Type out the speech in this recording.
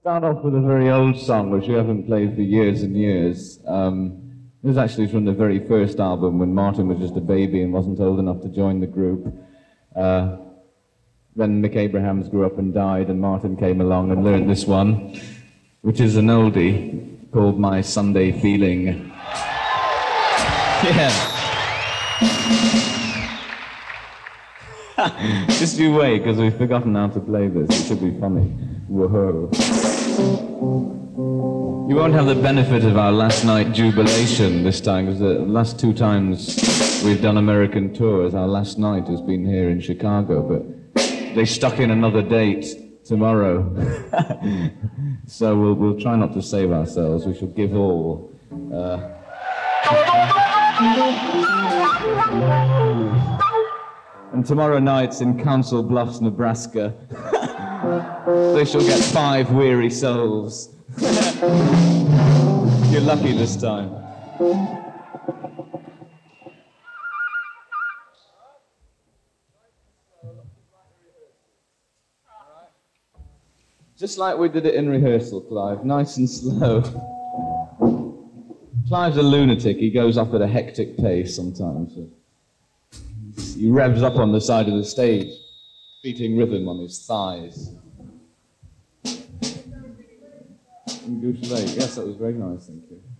Start off with a very old song which we haven't played for years and years. This is actually from the very first album when Martin was just a baby and wasn't old enough to join the group. Then Mick Abrahams grew up and died, and Martin came along and learned this one, which is an oldie called My Sunday Feeling. Yeah. Just you wait, because we've forgotten how to play this. It should be funny. Whoa. You won't have the benefit of our last night jubilation this time, because the last two times we've done American tours, our last night has been here in Chicago, but they stuck in another date tomorrow. So we'll try not to save ourselves. We shall give all. And tomorrow night's in Council Bluffs, Nebraska. They shall get 5 weary souls. You're lucky this time. Just like we did it in rehearsal, Clive, nice and slow. Clive's a lunatic. He goes off at a hectic pace sometimes. He revs up on the side of the stage, beating rhythm on his thighs. In Goose Lake. Yes, that was very nice, thank you.